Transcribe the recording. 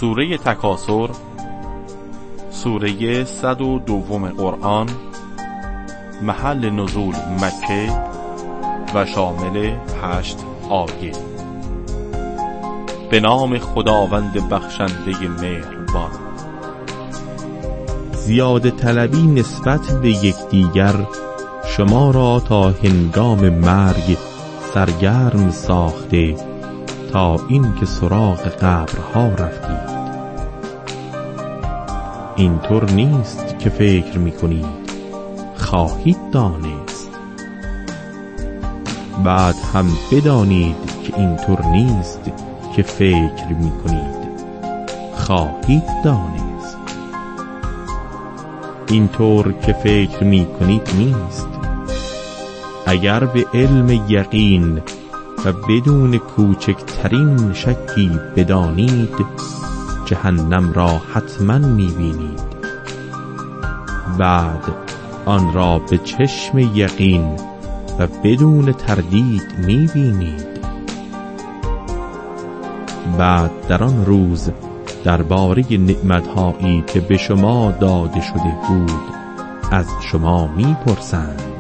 سوره تکاثر، سوره 102 قرآن، محل نزول مکه و شامل 8 آیه. به نام خداوند بخشنده مهربان. زیاده طلبی نسبت به یکدیگر شما را تا هنگام مرگ سرگرم ساخته تا این که سراغ قبرها رفتید. اینطور نیست که فکر می‌کنید خواهید دانست. بعد هم بدانید که اینطور نیست که فکر می‌کنید خواهید دانست. اینطور که فکر می‌کنید نیست. اگر به علم یقین و بدون کوچکترین شکی بدانید جهنم را حتما می‌بینید، بعد آن را به چشم یقین و بدون تردید می‌بینید. بعد در آن روز درباره نعمت‌هایی که به شما داده شده بود از شما می‌پرسند.